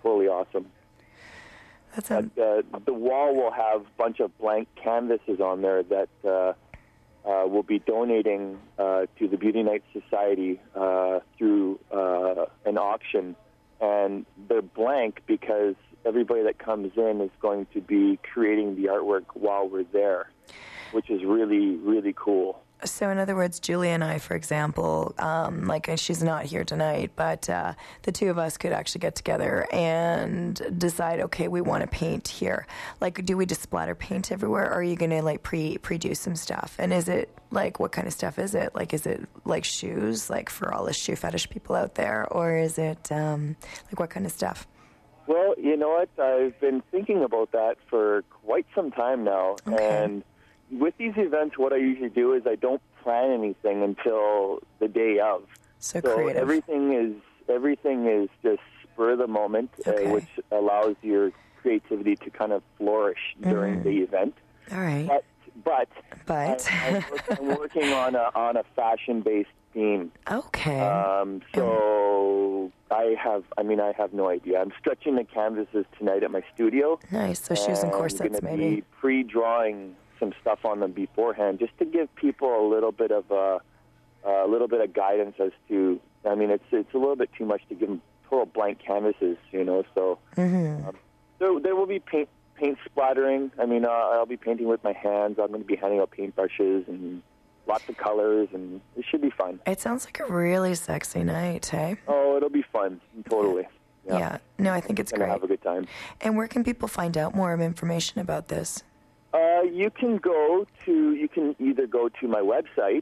totally awesome. That's a... uh, the wall will have a bunch of blank canvases on there that uh, uh, will be donating uh, to the Beauty Night Society uh, through uh, an auction. And they're blank because everybody that comes in is going to be creating the artwork while we're there, which is really, really cool. So, in other words, Julia and I, for example, um, like she's not here tonight, but uh, the two of us could actually get together and decide, okay, we want to paint here. Like, do we just splatter paint everywhere, or are you going to like pre pre-do some stuff? And is it like, what kind of stuff is it? Like, is it like shoes, like for all the shoe fetish people out there, or is it um, like what kind of stuff? Well, you know what? I've been thinking about that for quite some time now, okay. and with these events, what I usually do is I don't plan anything until the day of. So, so creative. everything is everything is just spur of the moment, okay. uh, which allows your creativity to kind of flourish during mm. the event. All right. But but, but. I, I'm, work, I'm working on a on a fashion-based theme. Okay. Um, so I have, I mean, I have no idea. I'm stretching the canvases tonight at my studio. Nice. So shoes and corsets, I'm gonna maybe. be pre-drawing some stuff on them beforehand, just to give people a little bit of a, a little bit of guidance as to. I mean, it's it's a little bit too much to give them total blank canvases, you know. So mm-hmm. um, there there will be paint paint splattering. I mean, uh, I'll be painting with my hands. I'm going to be handing out paintbrushes and lots of colors, and it should be fun. It sounds like a really sexy night, hey? Oh, it'll be fun, totally. Yeah. yeah. No, I think it's Gonna great. Have a good time. And where can people find out more information about this? Uh, you can go to, you can either go to my website,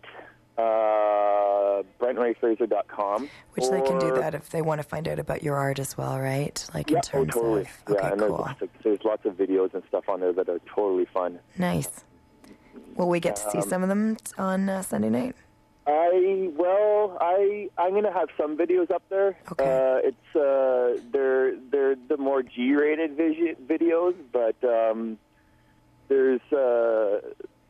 uh, brent ray fraser dot com. Which or, they can do that if they want to find out about your art as well, right? Like yeah, in terms oh, totally. of... Yeah, okay, and cool. there's lots, of, there's lots of videos and stuff on there that are totally fun. Nice. Will we get to see um, some of them on uh, Sunday night? I, well, I, I'm going to have some videos up there. Okay. Uh, it's, uh, they're, they're the more G-rated visi- videos, but, um... There's, uh,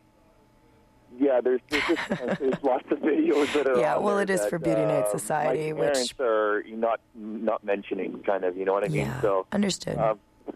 yeah, there's there's, just, there's lots of videos that are. Yeah, on well, there it is that, for Beauty Night uh, Society, my parents which are not not mentioning, kind of, you know what I mean? Yeah, so understood. Um,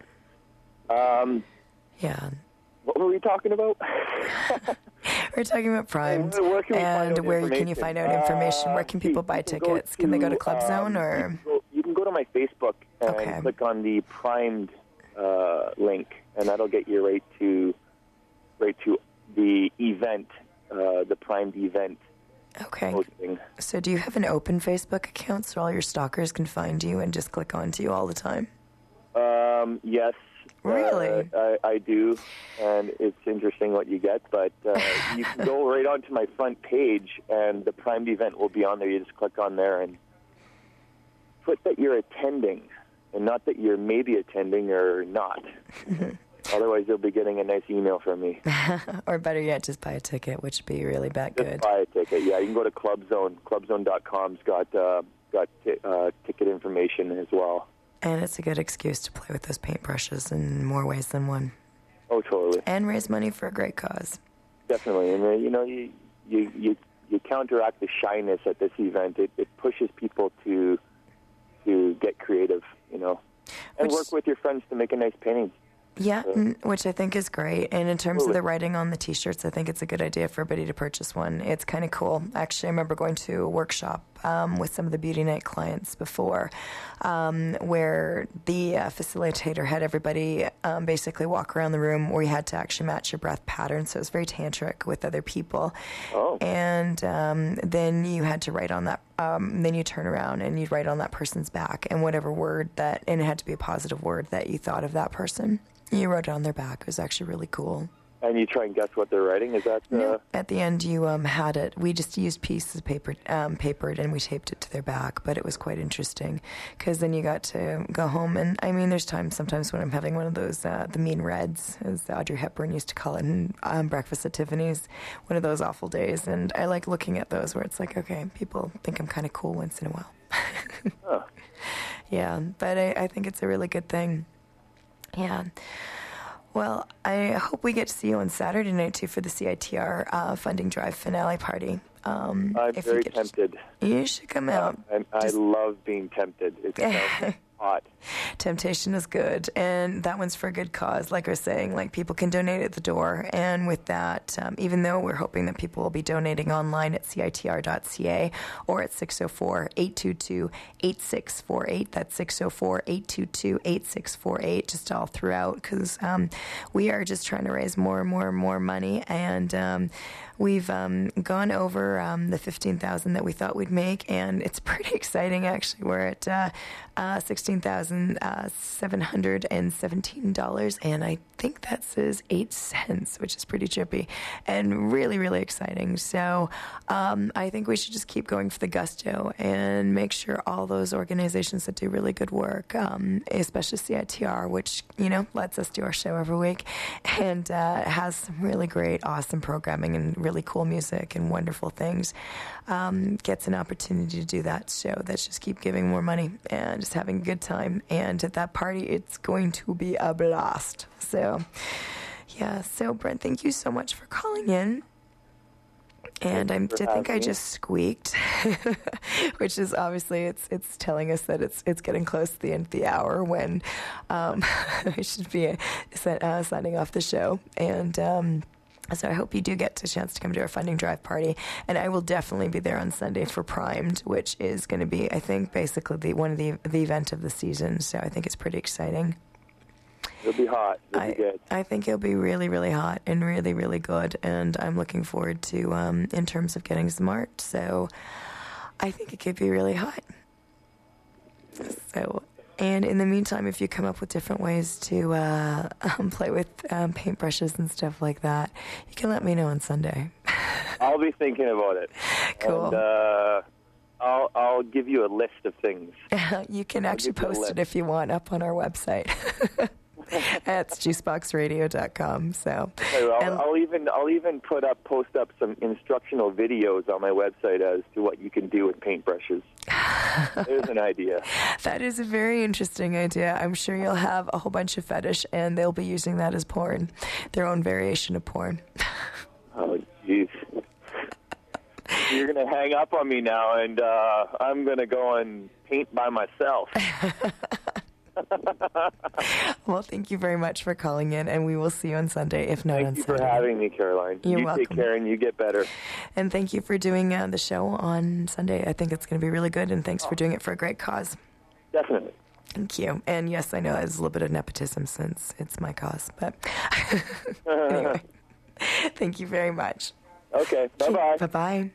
um, yeah. What were we talking about? We're talking about Prime, where can we and where can you find out information? Uh, where can people buy can tickets? To, can they go to Club um, Zone or? You can, go, you can go to my Facebook and okay. click on the Primed uh, link, and that'll get you right to. right to the event, uh, the Primed event. Okay. Posting. So do you have an open Facebook account so all your stalkers can find you and just click onto you all the time? Um, yes. Really? Uh, I, I do, and it's interesting what you get, but uh, you can go right onto my front page, and the Primed event will be on there. You just click on there and put that you're attending, and not that you're maybe attending or not. Otherwise, you'll be getting a nice email from me. Or better yet, just buy a ticket, which would be really that good. Just buy a ticket. Yeah, you can go to Club Zone. club zone dot com's got uh, got t- uh, ticket information as well. And it's a good excuse to play with those paintbrushes in more ways than one. Oh, totally. And raise money for a great cause. Definitely. And, uh, you know, you, you, you, you counteract the shyness at this event. It, it pushes people to to get creative, you know, and Which, work with your friends to make a nice painting. Yeah, So. which I think is great. And in terms of the writing on the T-shirts, I think it's a good idea for everybody to purchase one. It's kind of cool. Actually, I remember going to a workshop um, with some of the Beauty Night clients before um, where the uh, facilitator had everybody um, basically walk around the room where you had to actually match your breath pattern. So it was very tantric with other people. Oh. And um, then you had to write on that. Um, then you turn around and you'd write on that person's back and whatever word that, and it had to be a positive word that you thought of that person. You wrote it on their back. It was actually really cool. And you try and guess what they're writing? Is that... Uh... No. At the end, you um, had it. We just used pieces of paper, um, papered, and we taped it to their back. But it was quite interesting because then you got to go home. And, I mean, there's times sometimes when I'm having one of those, uh, the mean reds, as Audrey Hepburn used to call it, in um, Breakfast at Tiffany's, one of those awful days. And I like looking at those where it's like, okay, people think I'm kind of cool once in a while. Huh. Yeah, but I, I think it's a really good thing. Yeah. Well, I hope we get to see you on Saturday night, too, for the C I T R uh, funding drive finale party. Um, I'm if very you get, tempted. You should come out. Uh, I, I love being tempted. It sounds, Hot. Temptation is good, and that one's for a good cause. Like I was saying, like people can donate at the door, and with that, um, even though we're hoping that people will be donating online at C I T R dot C A or at six oh four, eight two two, eight six four eight. That's six oh four, eight two two, eight six four eight, just all throughout, because um, we are just trying to raise more and more and more money, and um, we've um, gone over um, the fifteen thousand that we thought we'd make, and it's pretty exciting, actually. We're at uh, uh, sixteen thousand seven hundred seventeen dollars, and I think that says eight cents, which is pretty trippy and really, really exciting. So um, I think we should just keep going for the gusto and make sure all those organizations that do really good work, um, especially C I T R, which, you know, lets us do our show every week and uh, has some really great, awesome programming and really cool music and wonderful things, um, gets an opportunity to do that. So let's just keep giving more money and just having a good time. And at that party, it's going to be a blast. So, yeah. So, Brent, thank you so much for calling in. And I'm, I think I just squeaked, which is obviously it's it's telling us that it's it's getting close to the end of the hour when um, I should be uh, signing off the show. And um, so I hope you do get a chance to come to our funding drive party. And I will definitely be there on Sunday for Primed, which is going to be, I think, basically the one of the the event of the season. So I think it's pretty exciting. It'll be hot. It'll I, be good. I think it'll be really, really hot and really, really good. And I'm looking forward to, um, in terms of getting some art. So I think it could be really hot. So, and in the meantime, if you come up with different ways to uh, um, play with um, paintbrushes and stuff like that, you can let me know on Sunday. I'll be thinking about it. Cool. And, uh, I'll I'll give you a list of things. You can actually post it if you want up on our website. That's juicebox radio dot com. So Okay, well, and, I'll, I'll even I'll even put up post up some instructional videos on my website as to what you can do with paintbrushes. There's an idea. That is a very interesting idea. I'm sure you'll have a whole bunch of fetish, and they'll be using that as porn, their own variation of porn. Oh, jeez. You're going to hang up on me now, and uh, I'm going to go and paint by myself. Well, thank you very much for calling in, and we will see you on Sunday, if not Thank on you Saturday. for having me, Caroline. You're you welcome. take care, and you get better. And thank you for doing uh, the show on Sunday. I think it's going to be really good, and thanks for doing it for a great cause. Definitely. Thank you. And yes, I know there's a little bit of nepotism since it's my cause, but anyway, thank you very much. Okay, bye-bye. Bye-bye.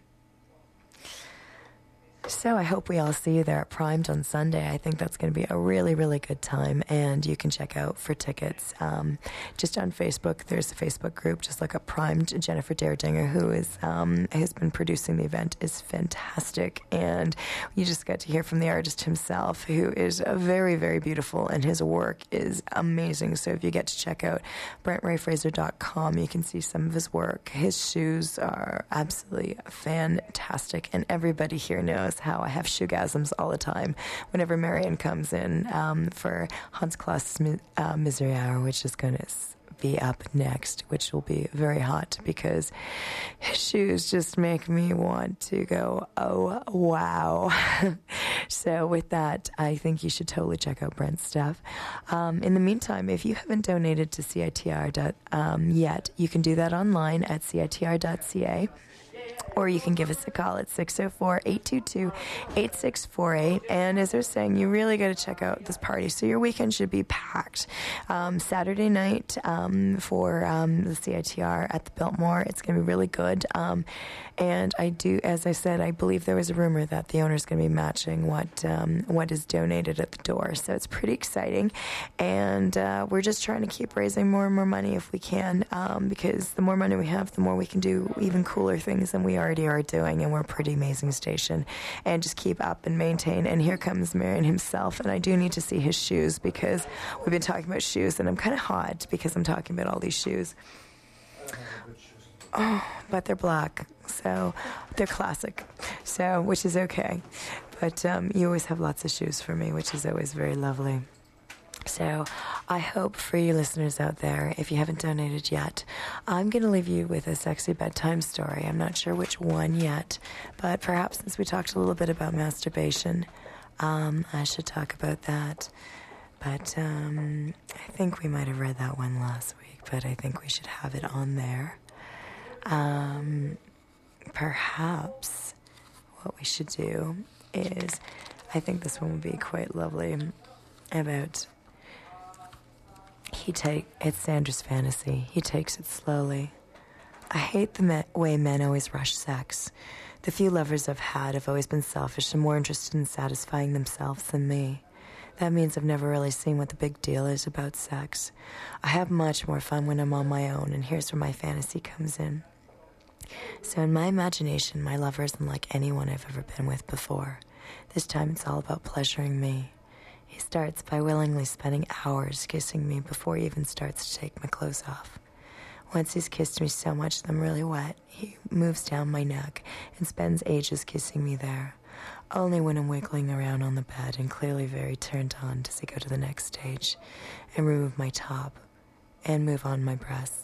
So I hope we all see you there at Primed on Sunday. I think that's going to be a really, really good time, and you can check out for tickets. Um, just on Facebook, there's a Facebook group. Just look up Primed. Jennifer Derdinger, who is um, has been producing the event, is fantastic, and you just got to hear from the artist himself, who is uh, very, very beautiful, and his work is amazing. So if you get to check out brent ray fraser dot com, you can see some of his work. His shoes are absolutely fantastic, and everybody here knows how I have shoegasms all the time whenever Marion comes in um, for Hans Klass's uh, Misery Hour, which is going to be up next, which will be very hot because his shoes just make me want to go, oh, wow. So with that, I think you should totally check out Brent's stuff. Um, in the meantime, if you haven't donated to C I T R um, yet, you can do that online at C I T R dot C A. Or you can give us a call at six oh four, eight two two, eight six four eight. And as they're saying, you really got to check out this party. So your weekend should be packed. Um, Saturday night um, for um, the C I T R at the Biltmore. It's going to be really good. Um, and I do, as I said, I believe there was a rumor that the owner is going to be matching what um, what is donated at the door. So it's pretty exciting. And uh, we're just trying to keep raising more and more money if we can, um, because the more money we have, the more we can do even cooler things than we already are doing, and we're a pretty amazing station. And just keep up and maintain. And here comes Marion himself, and I do need to see his shoes because we've been talking about shoes, and I'm kind of hot because I'm talking about all these shoes. Oh, but they're black, so they're classic, so which is okay. But um, you always have lots of shoes for me, which is always very lovely. So I hope for you listeners out there, if you haven't donated yet, I'm going to leave you with a sexy bedtime story. I'm not sure which one yet, but perhaps since we talked a little bit about masturbation, Um, I should talk about that. But um, I think we might have read that one last week, but I think we should have it on there. Um, perhaps what we should do is, I think this one would be quite lovely, about, he take, it's Sandra's fantasy. He takes it slowly. I hate the me- way men always rush sex. The few lovers I've had have always been selfish and more interested in satisfying themselves than me. That means I've never really seen what the big deal is about sex. I have much more fun when I'm on my own, and here's where my fantasy comes in. So in my imagination, my lover isn't like anyone I've ever been with before. This time it's all about pleasuring me. He starts by willingly spending hours kissing me before he even starts to take my clothes off. Once he's kissed me so much that I'm really wet, he moves down my neck and spends ages kissing me there. Only when I'm wiggling around on the bed and clearly very turned on does he go to the next stage and remove my top and move on my breasts.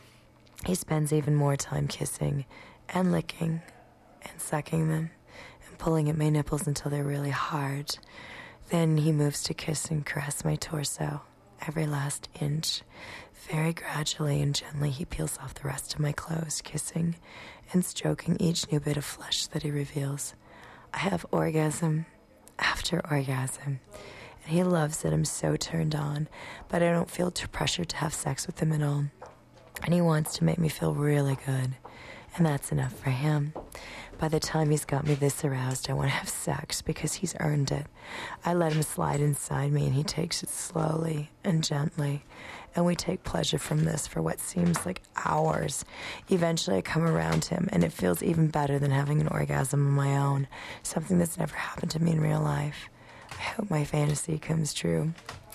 He spends even more time kissing and licking and sucking them and pulling at my nipples until they're really hard. Then he moves to kiss and caress my torso, every last inch. Very gradually and gently he peels off the rest of my clothes, kissing and stroking each new bit of flesh that he reveals. I have orgasm after orgasm, and he loves that I'm so turned on, but I don't feel too pressured to have sex with him at all. And he wants to make me feel really good, and that's enough for him. By the time he's got me this aroused, I want to have sex because he's earned it. I let him slide inside me, and he takes it slowly and gently, and we take pleasure from this for what seems like hours. Eventually I come around him, and it feels even better than having an orgasm of my own, something that's never happened to me in real life. I hope my fantasy comes true.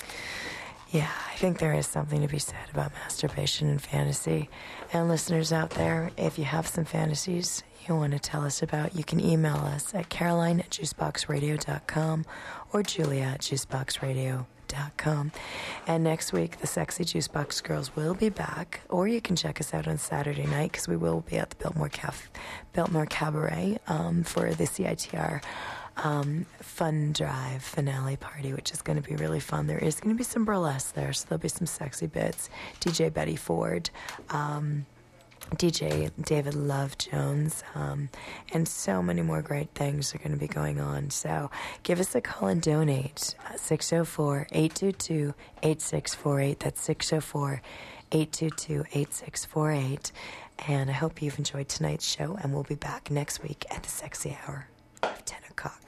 Yeah, I think there is something to be said about masturbation and fantasy. And listeners out there, if you have some fantasies you want to tell us about, you can email us at caroline at juicebox radio dot com or julia at juicebox radio dot com. And next week, the Sexy Juicebox Girls will be back, or you can check us out on Saturday night because we will be at the Biltmore, Caf- Biltmore Cabaret um, for the C I T R Um, fun drive finale party, which is going to be really fun. There is going to be some burlesque there, so there'll be some sexy bits. D J Betty Ford, um, D J David Love Jones, um, and so many more great things are going to be going on. So give us a call and donate. six oh four, eight two two, eight six four eight. That's six oh four, eight two two, eight six four eight. And I hope you've enjoyed tonight's show, and we'll be back next week at the Sexy Hour of ten o'clock.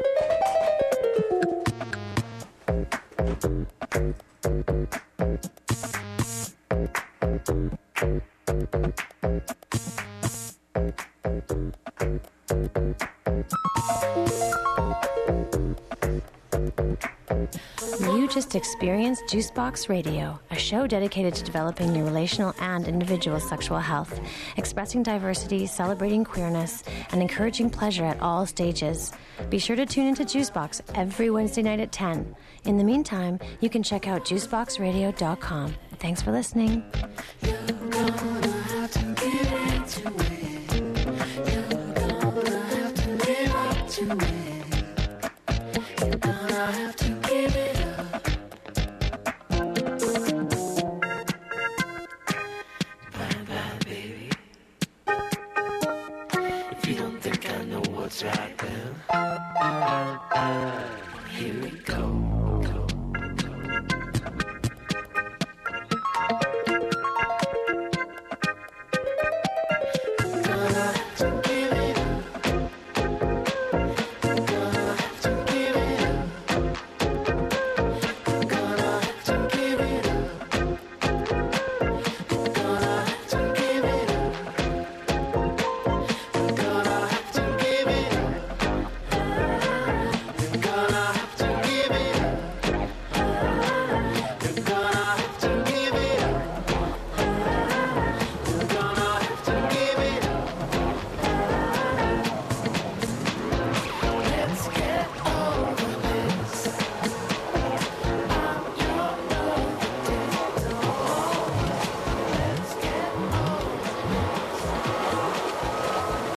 You just experienced Juicebox Radio, a show dedicated to developing your relational and individual sexual health, expressing diversity, celebrating queerness, and encouraging pleasure at all stages. Be sure to tune into Juicebox every Wednesday night at ten. In the meantime, you can check out juicebox radio dot com. Thanks for listening. You're gonna have to give into it. You're gonna have to live up to it. You're gonna have to